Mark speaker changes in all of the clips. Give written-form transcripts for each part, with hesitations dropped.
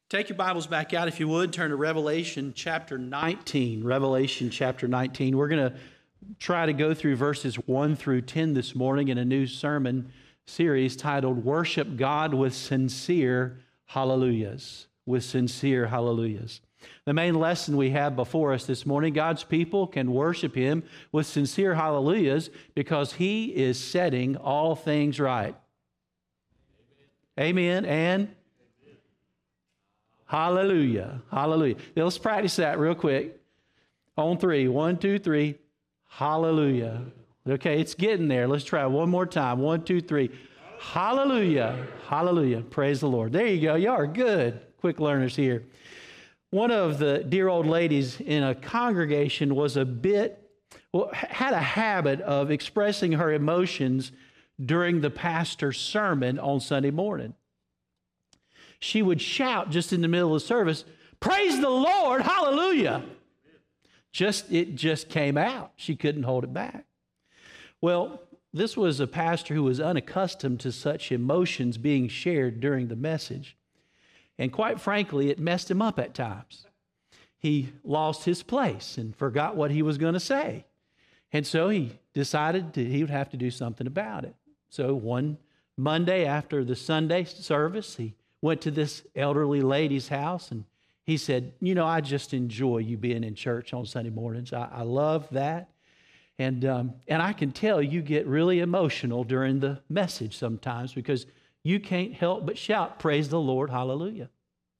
Speaker 1: Take your Bibles back out, if you would. Turn to Revelation chapter 19. Revelation chapter 19. We're going to try to go through verses 1 through 10 this morning in a new sermon series titled Worship God with Sincere Hallelujahs. With sincere hallelujahs. The main lesson we have before us this morning, God's people can worship Him with sincere hallelujahs because He is setting all things right. Amen and hallelujah. Hallelujah. Now let's practice that real quick. On three. 1, 2, 3. Hallelujah. Okay, it's getting there. Let's try one more time. 1, 2, 3. Hallelujah. Hallelujah. Praise the Lord. There you go. You are good. Quick learners here. One of the dear old ladies in a congregation had a habit of expressing her emotions during the pastor's sermon on Sunday morning. She would shout just in the middle of the service, "Praise the Lord, hallelujah." It just came out. She couldn't hold it back. Well, this was a pastor who was unaccustomed to such emotions being shared during the message. And quite frankly, it messed him up at times. He lost his place and forgot what he was going to say. And so he decided he would have to do something about it. So one Monday after the Sunday service, he went to this elderly lady's house and he said, I just enjoy you being in church on Sunday mornings. I love that. And I can tell you get really emotional during the message sometimes because you can't help but shout, "Praise the Lord, hallelujah."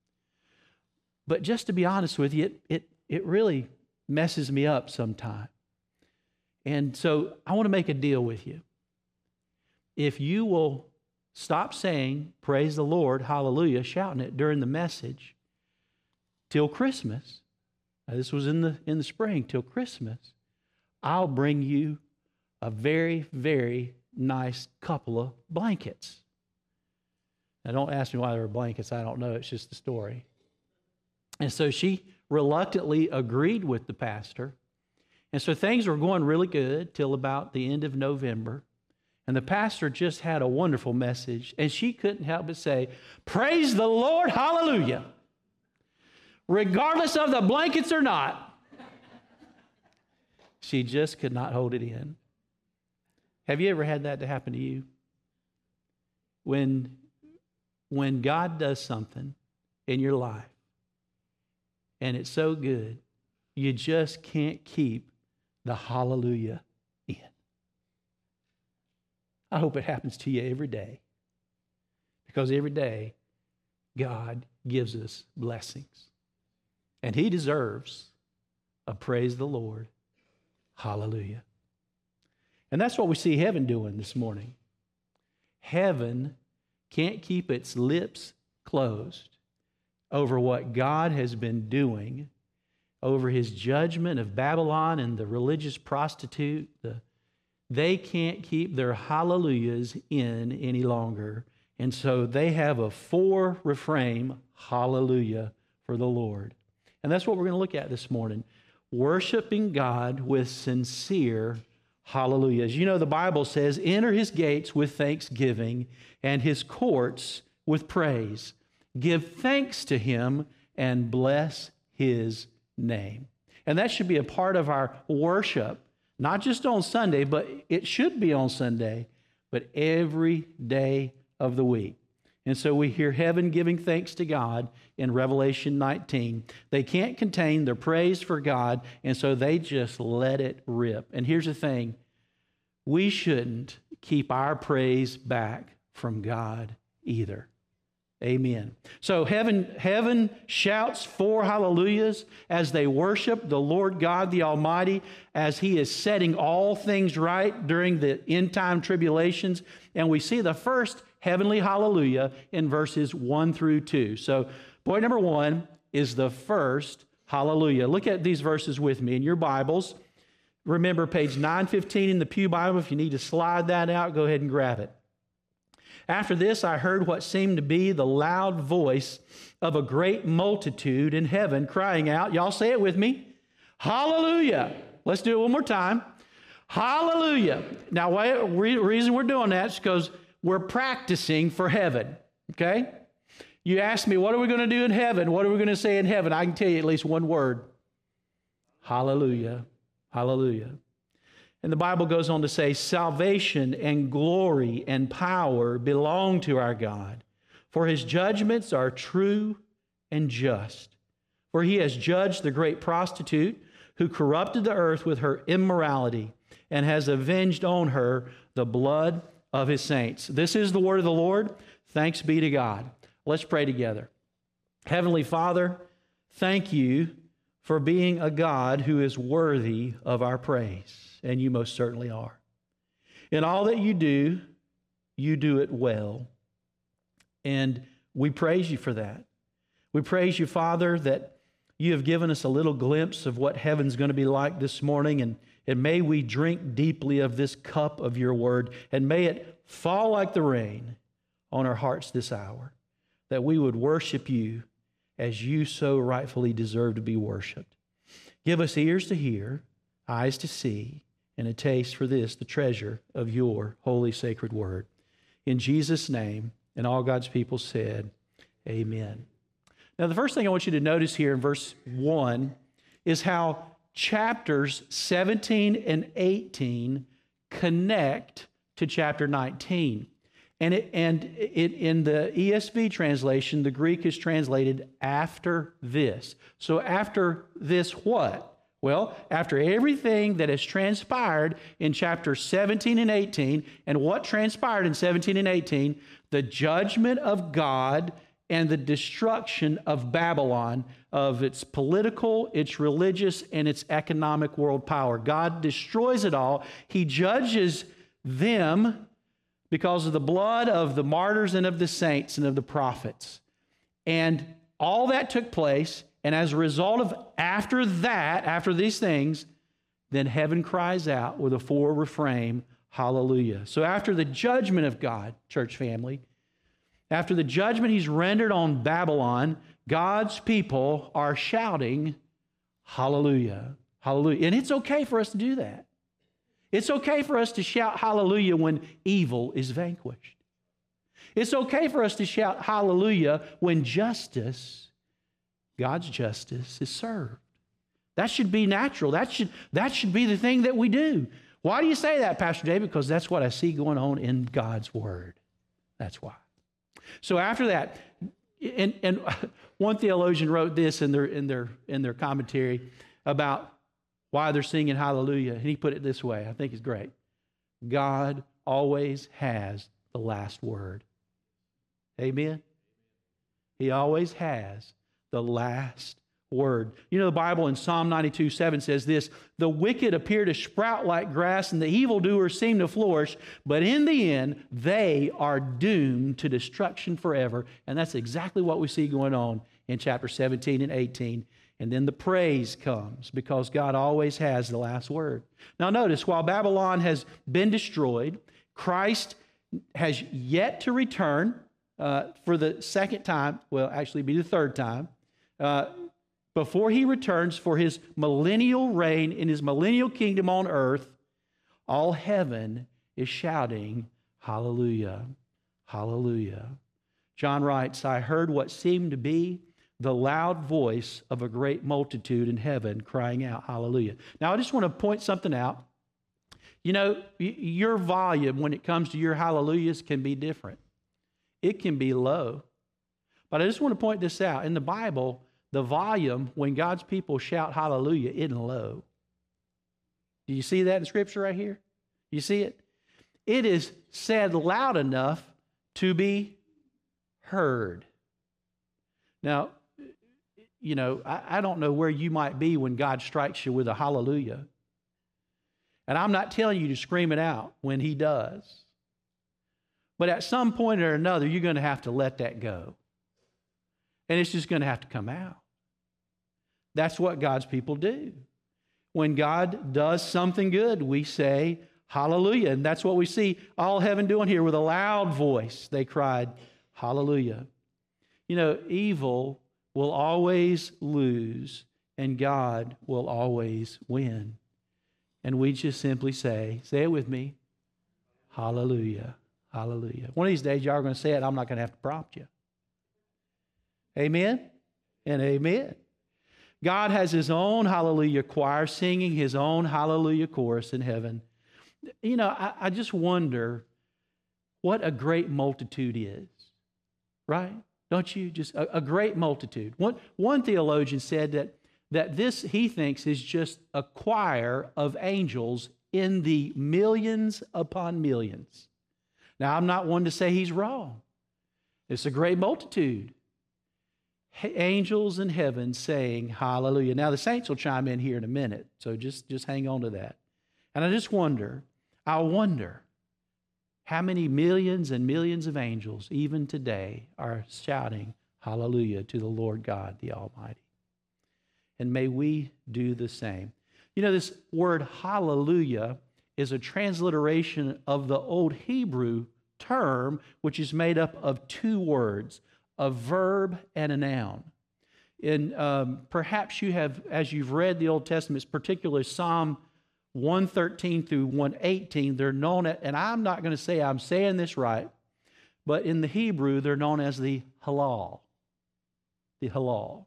Speaker 1: But just to be honest with you, it really messes me up sometimes. And so I want to make a deal with you. If you will stop saying, "Praise the Lord, hallelujah," shouting it during the message till Christmas, now this was in the spring, till Christmas, I'll bring you a very, very nice couple of blankets. Now, don't ask me why there were blankets. I don't know. It's just the story. And so she reluctantly agreed with the pastor. And so things were going really good till about the end of November. And the pastor just had a wonderful message. And she couldn't help but say, "Praise the Lord, hallelujah," regardless of the blankets or not. She just could not hold it in. Have you ever had that to happen to you? When God does something in your life, and it's so good, you just can't keep the hallelujah in. I hope it happens to you every day, because every day God gives us blessings, and He deserves a praise the Lord, hallelujah. And that's what we see heaven doing this morning. Heaven can't keep its lips closed over what God has been doing, over His judgment of Babylon and the religious prostitute. They can't keep their hallelujahs in any longer. And so they have a 4-refrain hallelujah for the Lord. And that's what we're going to look at this morning. Worshiping God with sincere hallelujahs. You know, the Bible says, "Enter His gates with thanksgiving and His courts with praise. Give thanks to Him and bless His name." And that should be a part of our worship, not just on Sunday, but it should be on Sunday, but every day of the week. And so we hear heaven giving thanks to God in Revelation 19. They can't contain their praise for God, and so they just let it rip. And here's the thing. We shouldn't keep our praise back from God either. Amen. So heaven shouts 4 hallelujahs as they worship the Lord God the Almighty as He is setting all things right during the end time tribulations. And we see the first heavenly hallelujah in verses 1 through 2. So point number 1 is the first hallelujah. Look at these verses with me in your Bibles. Remember page 915 in the Pew Bible. If you need to slide that out, go ahead and grab it. "After this, I heard what seemed to be the loud voice of a great multitude in heaven crying out," y'all say it with me, "Hallelujah." Let's do it one more time. Hallelujah. Now, reason we're doing that is because we're practicing for heaven, okay? You ask me, what are we going to do in heaven? What are we going to say in heaven? I can tell you at least one word. Hallelujah. Hallelujah. And the Bible goes on to say, salvation and glory and power belong to our God, for his judgments are true and just. For he has judged the great prostitute who corrupted the earth with her immorality and has avenged on her the blood of his saints. This is the word of the Lord. Thanks be to God. Let's pray together. Heavenly Father, thank you for being a God who is worthy of our praise, and you most certainly are. In all that you do it well, and we praise you for that. We praise you, Father, that you have given us a little glimpse of what heaven's going to be like this morning, and may we drink deeply of this cup of your word, and may it fall like the rain on our hearts this hour, that we would worship you as you so rightfully deserve to be worshiped. Give us ears to hear, eyes to see, and a taste for this, the treasure of your holy sacred word. In Jesus' name, and all God's people said, amen. Now, the first thing I want you to notice here in verse 1 is how chapters 17 and 18 connect to chapter 19. And in the ESV translation, the Greek is translated after this. So after this what? Well, after everything that has transpired in chapters 17 and 18, and what transpired in 17 and 18, the judgment of God and the destruction of Babylon, of its political, its religious, and its economic world power. God destroys it all. He judges them because of the blood of the martyrs and of the saints and of the prophets. And all that took place, and as a result of after these things, then heaven cries out with a full refrain, hallelujah. So after the judgment of God, church family, after the judgment he's rendered on Babylon, God's people are shouting, hallelujah, hallelujah. And it's okay for us to do that. It's okay for us to shout hallelujah when evil is vanquished. It's okay for us to shout hallelujah when justice, God's justice, is served. That should be natural. That should be the thing that we do. Why do you say that, Pastor Dave? Because that's what I see going on in God's Word. That's why. So after that, and one theologian wrote this in their commentary about why they're singing hallelujah. And he put it this way, I think it's great. God always has the last word. Amen? He always has the last word. You know, the Bible in Psalm 92:7 says this, the wicked appear to sprout like grass and the evildoers seem to flourish, but in the end, they are doomed to destruction forever. And that's exactly what we see going on in chapter 17 and 18. And then the praise comes because God always has the last word. Now notice, while Babylon has been destroyed, Christ has yet to return for the second time, well, actually be the third time, before he returns for his millennial reign in his millennial kingdom on earth. All heaven is shouting, hallelujah, hallelujah. John writes, I heard what seemed to be the loud voice of a great multitude in heaven crying out, hallelujah. Now, I just want to point something out. You know, your volume when it comes to your hallelujahs can be different. It can be low. But I just want to point this out. In the Bible, the volume when God's people shout hallelujah isn't low. Do you see that in Scripture right here? You see it? It is said loud enough to be heard. Now, you know, I don't know where you might be when God strikes you with a hallelujah. And I'm not telling you to scream it out when he does. But at some point or another, you're going to have to let that go. And it's just going to have to come out. That's what God's people do. When God does something good, we say, hallelujah. And that's what we see all heaven doing here with a loud voice. They cried, hallelujah. You know, evil will always lose and God will always win. And we just simply say it with me, hallelujah, hallelujah. One of these days, y'all are going to say it. I'm not going to have to prompt you. Amen and amen. God has his own hallelujah choir singing his own hallelujah chorus in heaven. You know, I just wonder what a great multitude is, right? Don't you? Just a great multitude. One theologian said that this, he thinks, is just a choir of angels in the millions upon millions. Now, I'm not one to say he's wrong. It's a great multitude. Angels in heaven saying hallelujah. Now, the saints will chime in here in a minute, so just hang on to that. And I wonder how many millions and millions of angels, even today, are shouting hallelujah to the Lord God, the Almighty. And may we do the same. You know, this word hallelujah is a transliteration of the Old Hebrew term, which is made up of two words, a verb and a noun. And perhaps you have, as you've read the Old Testament, particularly Psalm 113 through 118, they're known as, and I'm not going to say I'm saying this right, but in the Hebrew, they're known as the halal. The halal.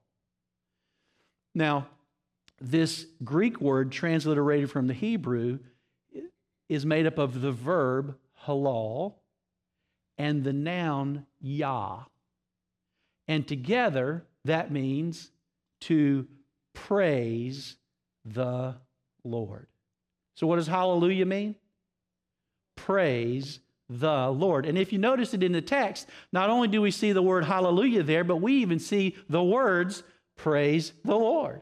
Speaker 1: Now, this Greek word transliterated from the Hebrew is made up of the verb halal and the noun yah. And together, that means to praise the Lord. So what does hallelujah mean? Praise the Lord. And if you notice it in the text, not only do we see the word hallelujah there, but we even see the words praise the Lord.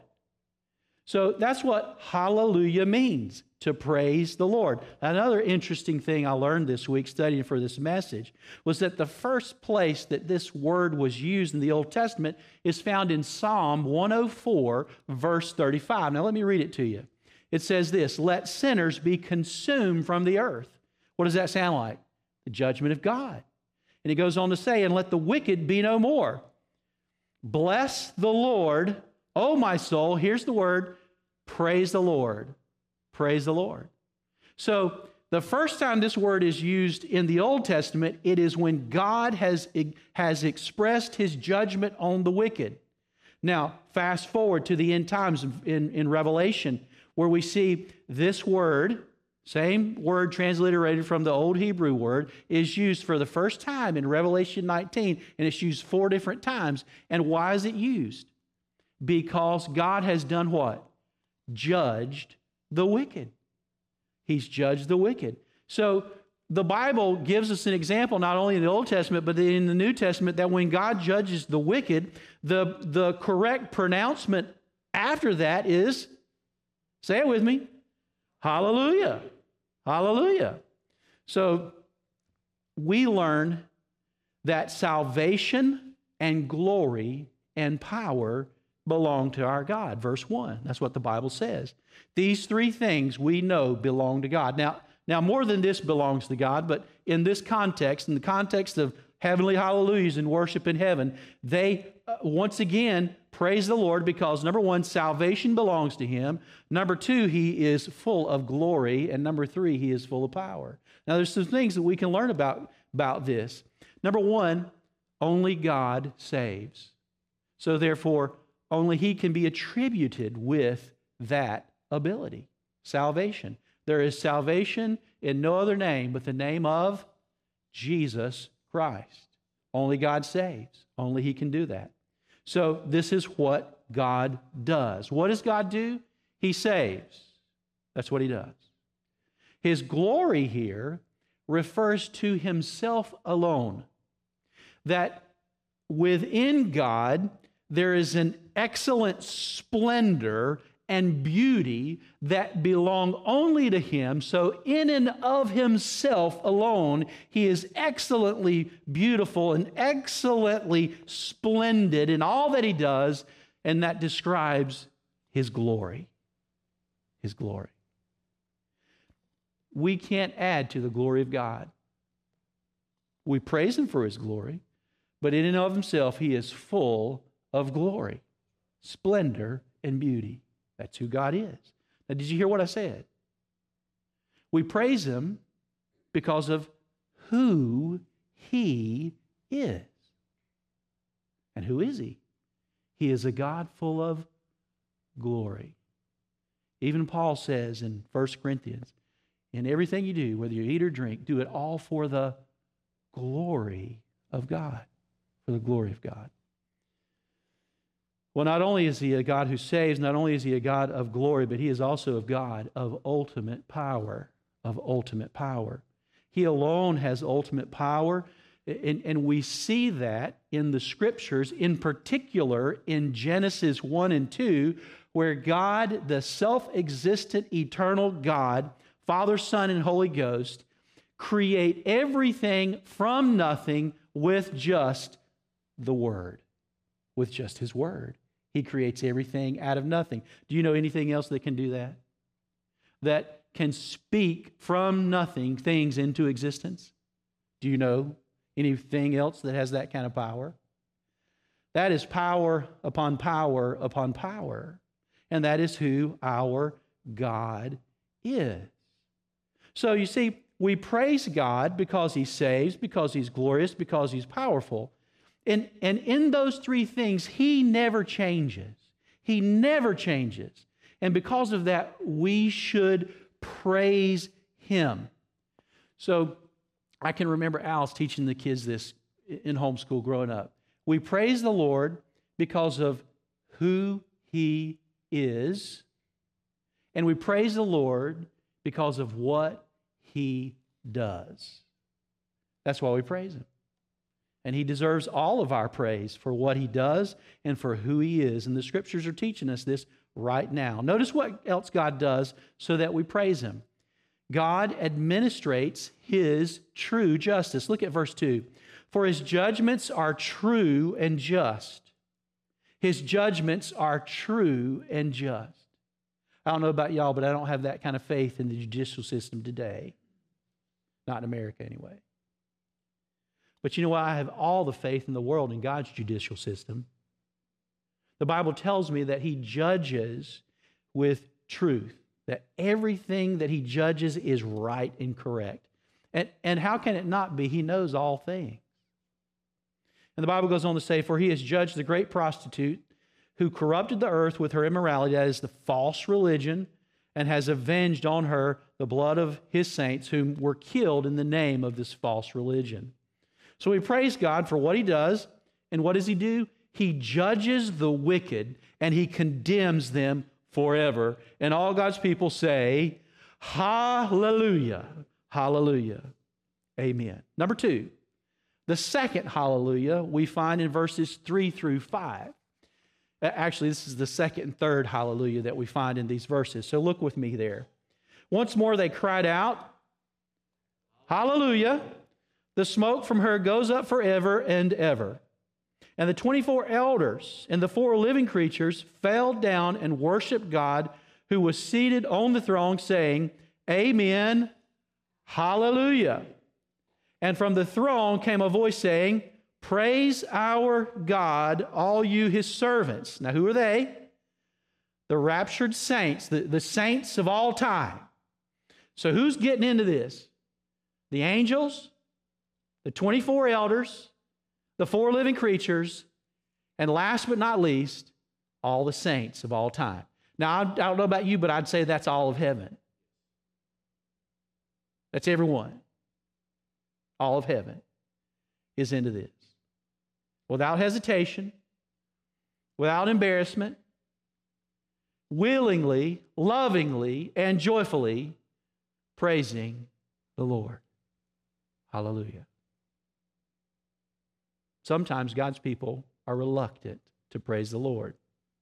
Speaker 1: So that's what hallelujah means, to praise the Lord. Another interesting thing I learned this week studying for this message was that the first place that this word was used in the Old Testament is found in Psalm 104, verse 35. Now let me read it to you. It says this, "Let sinners be consumed from the earth." What does that sound like? The judgment of God. And he goes on to say, "And let the wicked be no more. Bless the Lord, O my soul." Here's the word, praise the Lord. Praise the Lord. So the first time this word is used in the Old Testament, it is when God has expressed his judgment on the wicked. Now, fast forward to the end times in Revelation, where we see this word, same word transliterated from the old Hebrew word, is used for the first time in Revelation 19, and it's used 4 different times. And why is it used? Because God has done what? Judged the wicked. He's judged the wicked. So the Bible gives us an example, not only in the Old Testament, but in the New Testament, that when God judges the wicked, the correct pronouncement after that is, say it with me, hallelujah. Hallelujah. So we learn that salvation and glory and power belong to our God. Verse 1. That's what the Bible says. These 3 things we know belong to God. Now more than this belongs to God, but in this context, in the context of heavenly hallelujahs and worship in heaven, they once again praise the Lord because, number 1, salvation belongs to him. Number 2, he is full of glory. And number 3, he is full of power. Now, there's some things that we can learn about this. Number 1, only God saves. So therefore, only he can be attributed with that ability, salvation. There is salvation in no other name but the name of Jesus Christ. Only God saves. Only he can do that. So this is what God does. What does God do? He saves. That's what he does. His glory here refers to himself alone. That within God, there is an excellent splendor and beauty that belong only to him. So in and of himself alone, he is excellently beautiful and excellently splendid in all that he does, and that describes his glory. His glory. We can't add to the glory of God. We praise him for his glory, but in and of himself, he is full of glory, splendor, and beauty. That's who God is. Now, did you hear what I said? We praise him because of who he is. And who is He? He is a God full of glory. Even Paul says in 1 Corinthians, in everything you do, whether you eat or drink, do it all for the glory of God. For the glory of God. Well, not only is He a God who saves, not only is He a God of glory, but He is also a God of ultimate power. Of ultimate power. He alone has ultimate power, and we see that in the Scriptures, in particular in Genesis 1 and 2, where God, the self-existent, eternal God, Father, Son, and Holy Ghost, create everything from nothing with just the Word, with just His Word. He creates everything out of nothing. Do you know anything else that can do that? That can speak from nothing things into existence? Do you know anything else that has that kind of power? That is power upon power upon power. And that is who our God is. So you see, we praise God because He saves, because He's glorious, because He's powerful. And in those three things, He never changes. He never changes. And because of that, we should praise Him. So I can remember Alice teaching the kids this in homeschool growing up. We praise the Lord because of who He is, and we praise the Lord because of what He does. That's why we praise Him. And He deserves all of our praise for what He does and for who He is. And the Scriptures are teaching us this right now. Notice what else God does so that we praise Him. God administrates His true justice. Look at verse 2. For His judgments are true and just. His judgments are true and just. I don't know about y'all, but I don't have that kind of faith in the judicial system today. Not in America, anyway. But you know what? I have all the faith in the world in God's judicial system. The Bible tells me that He judges with truth, that everything that He judges is right and correct. And how can it not be? He knows all things. And the Bible goes on to say, for He has judged the great prostitute who corrupted the earth with her immorality, that is the false religion, and has avenged on her the blood of His saints whom were killed in the name of this false religion. So we praise God for what He does, and what does He do? He judges the wicked, and He condemns them forever. And all God's people say, hallelujah, hallelujah, amen. Number 2, the second hallelujah we find in verses 3 through 5. Actually, this is the second and third hallelujah that we find in these verses. So look with me there. Once more they cried out, hallelujah. The smoke from her goes up forever and ever. And the 24 elders and the 4 living creatures fell down and worshiped God who was seated on the throne, saying, amen, hallelujah. And from the throne came a voice saying, praise our God, all you His servants. Now, who are they? The raptured saints, the saints of all time. So who's getting into this? The angels, the 24 elders, the 4 living creatures, and last but not least, all the saints of all time. Now, I don't know about you, but I'd say that's all of heaven. That's everyone. All of heaven is into this. Without hesitation, without embarrassment, willingly, lovingly, and joyfully praising the Lord. Hallelujah. Sometimes God's people are reluctant to praise the Lord.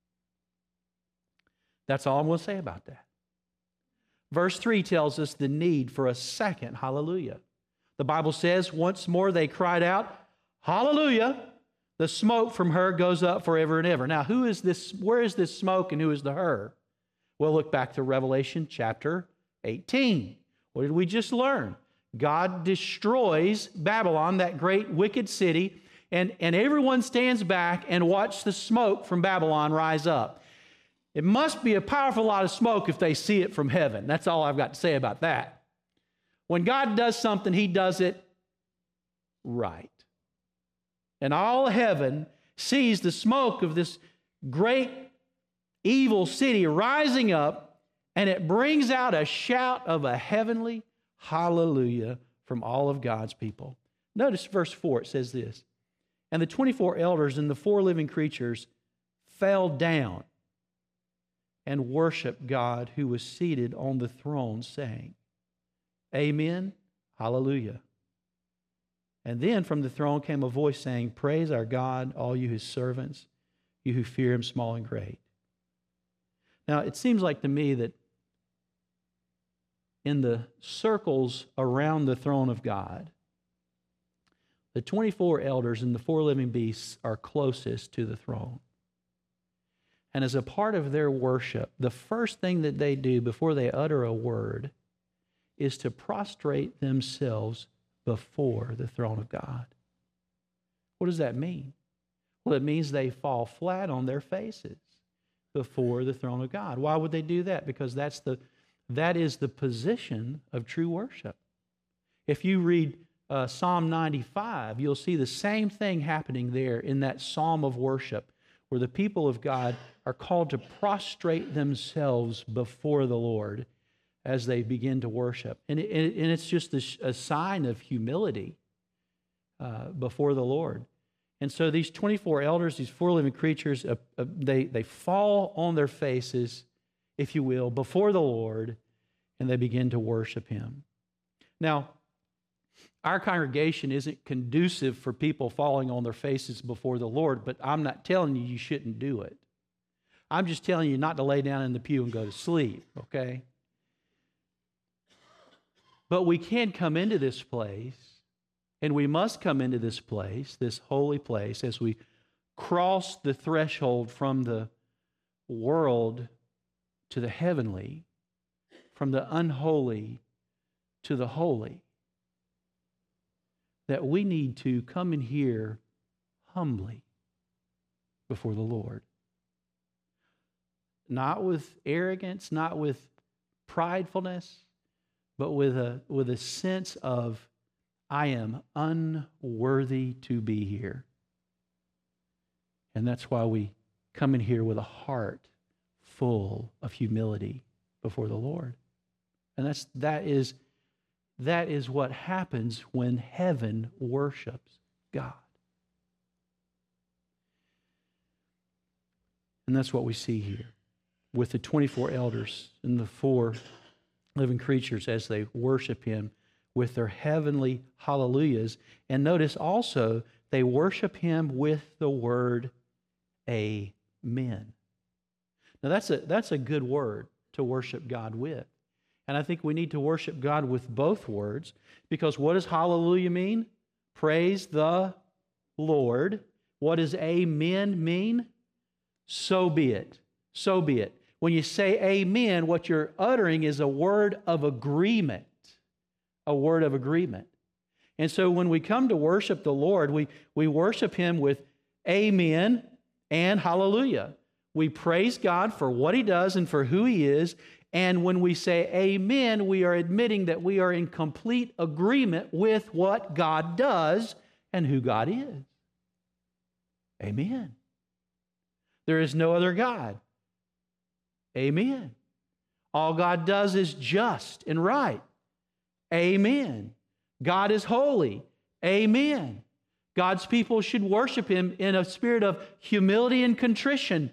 Speaker 1: That's all I'm going to say about that. Verse 3 tells us the need for a second hallelujah. The Bible says, once more they cried out, hallelujah. The smoke from her goes up forever and ever. Now, who is this? Where is this smoke and who is the her? Well, look back to Revelation chapter 18. What did we just learn? God destroys Babylon, that great wicked city, and everyone stands back and watches the smoke from Babylon rise up. It must be a powerful lot of smoke if they see it from heaven. That's all I've got to say about that. When God does something, He does it right. And all heaven sees the smoke of this great evil city rising up, and it brings out a shout of a heavenly hallelujah from all of God's people. Notice verse 4, it says this, and the 24 elders and the 4 living creatures fell down and worshiped God who was seated on the throne, saying, Amen, hallelujah. And then from the throne came a voice saying, Praise our God, all you his servants, you who fear him, small and great. Now, it seems like to me that in the circles around the throne of God, the 24 elders and the 4 living beasts are closest to the throne. And as a part of their worship, the first thing that they do before they utter a word is to prostrate themselves before the throne of God. What does that mean? Well, it means they fall flat on their faces before the throne of God. Why would they do that? Because that is the position of true worship. If you read Psalm 95, you'll see the same thing happening there in that psalm of worship, where the people of God are called to prostrate themselves before the Lord as they begin to worship. And it's just a sign of humility before the Lord. And so these 24 elders, these 4 living creatures, they fall on their faces, if you will, before the Lord, and they begin to worship him. Now, our congregation isn't conducive for people falling on their faces before the Lord, but I'm not telling you shouldn't do it. I'm just telling you not to lay down in the pew and go to sleep, okay? But we can come into this place, and we must come into this place, this holy place, as we cross the threshold from the world to the heavenly, from the unholy to the holy, that we need to come in here humbly before the Lord. Not with arrogance, not with pridefulness, but with a sense of, I am unworthy to be here. And that's why we come in here with a heart full of humility before the Lord. And that is what happens when heaven worships God. And that's what we see here with the 24 elders and the 4 living creatures as they worship him with their heavenly hallelujahs. And notice also, they worship him with the word amen. Now that's a good word to worship God with. And I think we need to worship God with both words, because what does hallelujah mean? Praise the Lord. What does amen mean? So be it. So be it. When you say amen, what you're uttering is a word of agreement. A word of agreement. And so when we come to worship the Lord, we worship him with amen and hallelujah. We praise God for what he does and for who he is. And when we say amen, we are admitting that we are in complete agreement with what God does and who God is. Amen. There is no other God. Amen. All God does is just and right. Amen. God is holy. Amen. God's people should worship him in a spirit of humility and contrition.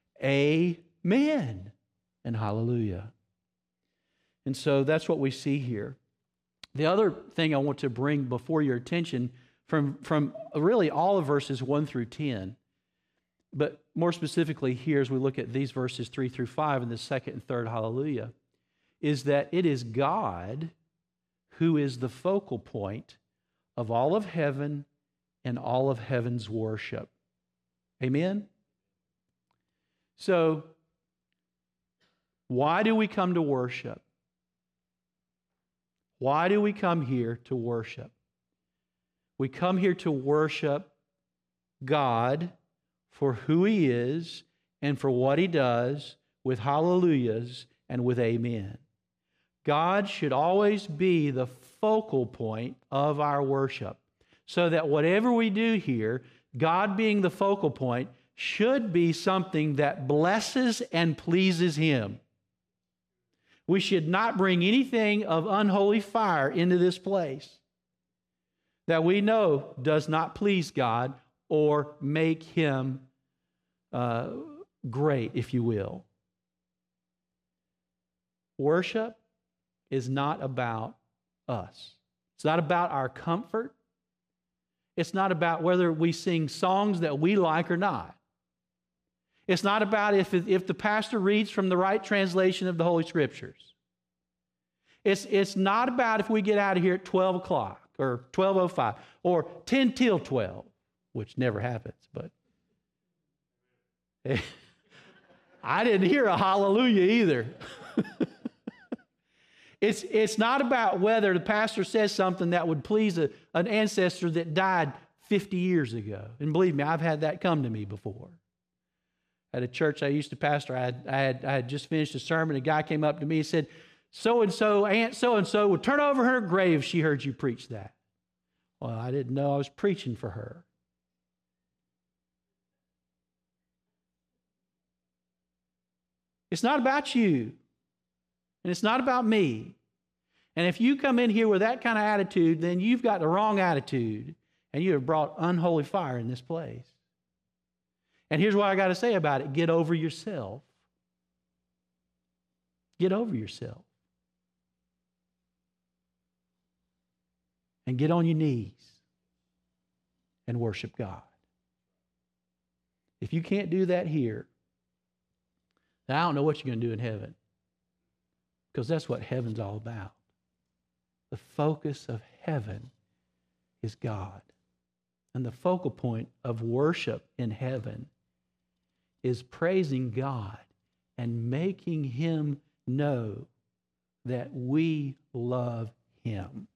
Speaker 1: Amen. And hallelujah. And so that's what we see here. The other thing I want to bring before your attention from really all of verses 1 through 10, but more specifically here as we look at these verses 3 through 5 in the second and third hallelujah, is that it is God who is the focal point of all of heaven and all of heaven's worship. Amen? So, why do we come to worship? Why do we come here to worship? We come here to worship God for who he is and for what he does with hallelujahs and with amen. God should always be the focal point of our worship, so that whatever we do here, God being the focal point, should be something that blesses and pleases Him. We should not bring anything of unholy fire into this place that we know does not please God or make Him great, if you will. Worship is not about us. It's not about our comfort. It's not about whether we sing songs that we like or not. It's not about if the pastor reads from the right translation of the Holy Scriptures. It's not about if we get out of here at 12 o'clock or 12:05 or 10 till 12, which never happens, but I didn't hear a hallelujah either. It's not about whether the pastor says something that would please an ancestor that died 50 years ago. And believe me, I've had that come to me before. At a church I used to pastor, I had just finished a sermon. A guy came up to me and said, so-and-so, Aunt so-and-so would turn over her grave if she heard you preach that. Well, I didn't know I was preaching for her. It's not about you. And it's not about me. And if you come in here with that kind of attitude, then you've got the wrong attitude, and you have brought unholy fire in this place. And here's what I got to say about it. Get over yourself. Get over yourself. And get on your knees and worship God. If you can't do that here, then I don't know what you're going to do in heaven. Because that's what heaven's all about. The focus of heaven is God. And the focal point of worship in heaven is praising God and making Him know that we love Him.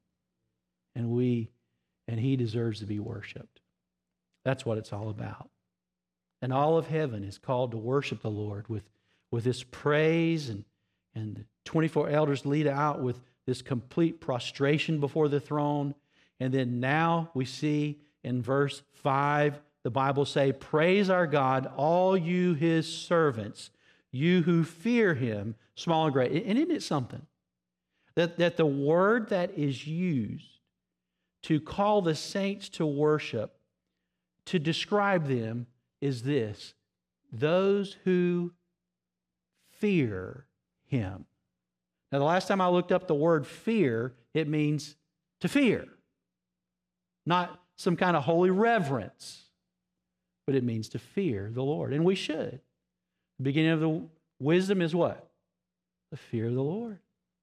Speaker 1: And He deserves to be worshiped. That's what it's all about. And all of heaven is called to worship the Lord with this praise, and the 24 elders lead out with this complete prostration before the throne. And then now we see in verse 5, the Bible say, praise our God, all you His servants, you who fear Him, small and great. And isn't it something? That the word that is used to call the saints to worship, to describe them, is this: those who fear Him. Now, the last time I looked up the word fear, it means to fear. Not some kind of holy reverence, but it means to fear the Lord. And we should. The beginning of the wisdom is what? The fear of the Lord.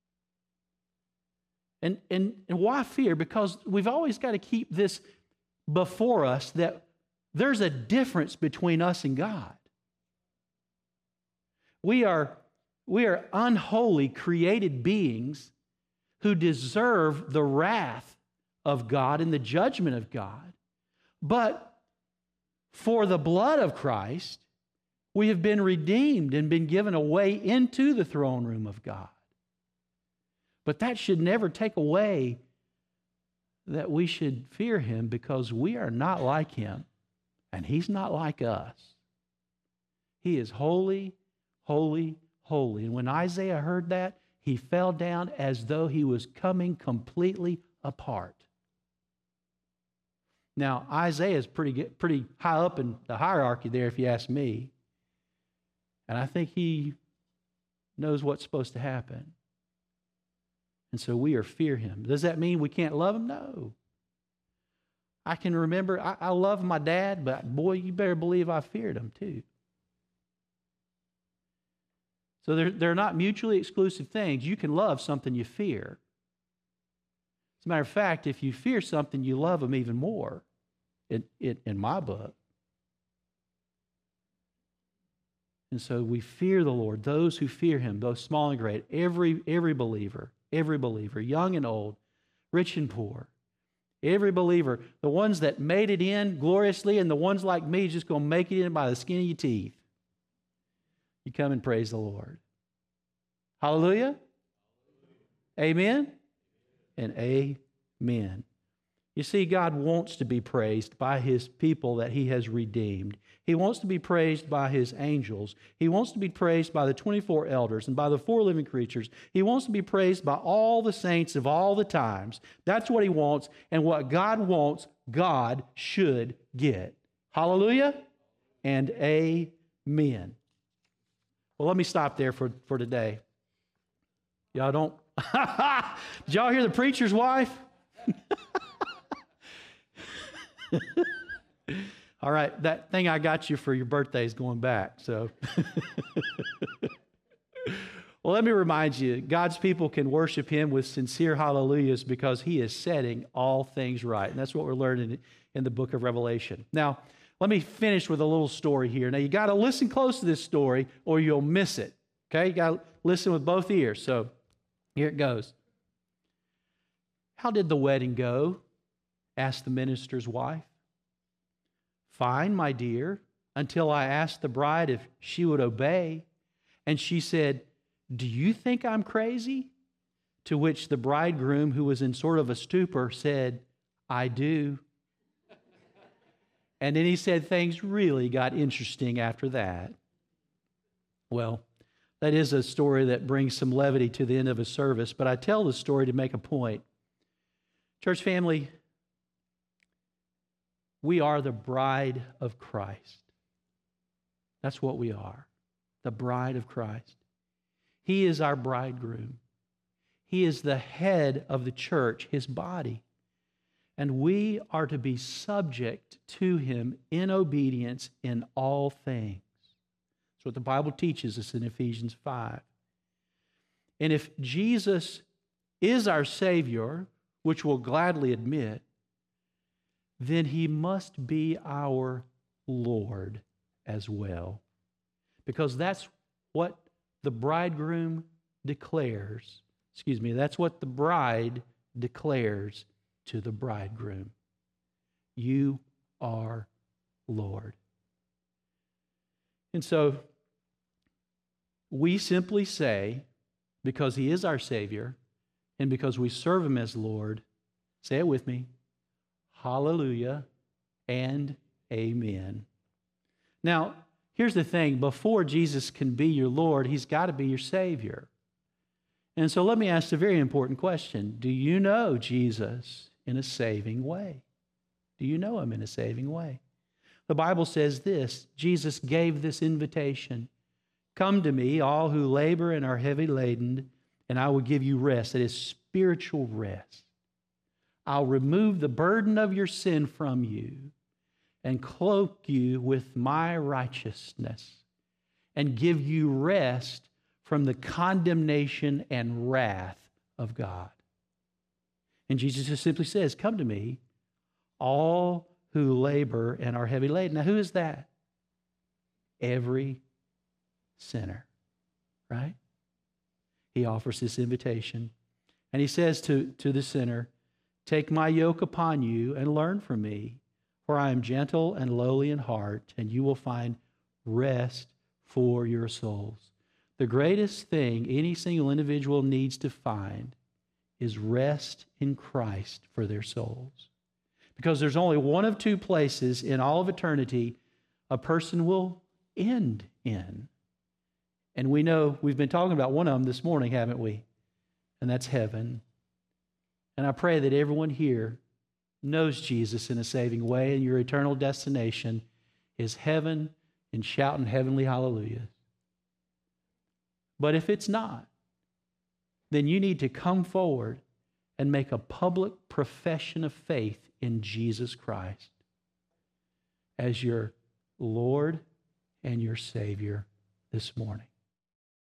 Speaker 1: And why fear? Because we've always got to keep this before us, that there's a difference between us and God. We are unholy created beings who deserve the wrath of God and the judgment of God. But for the blood of Christ, we have been redeemed and been given a way into the throne room of God. But that should never take away that we should fear Him, because we are not like Him and He's not like us. He is holy, holy, holy. And when Isaiah heard that, he fell down as though he was coming completely apart. Now, Isaiah is pretty high up in the hierarchy there, if you ask me. And I think he knows what's supposed to happen. And so we fear Him. Does that mean we can't love Him? No. I can remember, I love my dad, but boy, you better believe I feared him too. So they're not mutually exclusive things. You can love something you fear. As a matter of fact, if you fear something, you love Him even more, in my book. And so we fear the Lord, those who fear Him, both small and great, every believer, young and old, rich and poor, every believer, the ones that made it in gloriously and the ones like me just going to make it in by the skin of your teeth. You come and praise the Lord. Hallelujah. Amen and amen. You see, God wants to be praised by His people that He has redeemed. He wants to be praised by His angels. He wants to be praised by the 24 elders and by the 4 living creatures. He wants to be praised by all the saints of all the times. That's what He wants, and what God wants, God should get. Hallelujah and amen. Well, let me stop there for today. Y'all don't... Did y'all hear the preacher's wife? All right, that thing I got you for your birthday is going back. So, well, let me remind you, God's people can worship Him with sincere hallelujahs because He is setting all things right. And that's what we're learning in the book of Revelation. Now, let me finish with a little story here. Now, you got to listen close to this story or you'll miss it. Okay, you got to listen with both ears. So, here it goes. How did the wedding go? Asked the minister's wife. Fine, my dear, until I asked the bride if she would obey. And she said, do you think I'm crazy? To which the bridegroom, who was in sort of a stupor, said, I do. And then he said things really got interesting after that. Well, that is a story that brings some levity to the end of a service, but I tell the story to make a point. Church family, we are the bride of Christ. That's what we are, the bride of Christ. He is our bridegroom. He is the head of the church, His body. And we are to be subject to Him in obedience in all things. That's what the Bible teaches us in Ephesians 5. And if Jesus is our Savior, which we'll gladly admit, then He must be our Lord as well. Because that's what the bridegroom declares. That's what the bride declares to the bridegroom. You are Lord. And so we simply say, because He is our Savior, and because we serve Him as Lord, say it with me, hallelujah and amen. Now, here's the thing. Before Jesus can be your Lord, He's got to be your Savior. And so let me ask a very important question. Do you know Jesus in a saving way? Do you know Him in a saving way? The Bible says this. Jesus gave this invitation. Come to me, all who labor and are heavy laden, and I will give you rest. That is spiritual rest. I'll remove the burden of your sin from you and cloak you with my righteousness and give you rest from the condemnation and wrath of God. And Jesus just simply says, come to me, all who labor and are heavy laden. Now, who is that? Every sinner, right? He offers this invitation. And He says to the sinner, take my yoke upon you and learn from me, for I am gentle and lowly in heart, and you will find rest for your souls. The greatest thing any single individual needs to find is rest in Christ for their souls. Because there's only one of two places in all of eternity a person will end in. And we know, we've been talking about one of them this morning, haven't we? And that's heaven. And I pray that everyone here knows Jesus in a saving way, and your eternal destination is heaven and shouting heavenly hallelujah. But if it's not, then you need to come forward and make a public profession of faith in Jesus Christ as your Lord and your Savior this morning.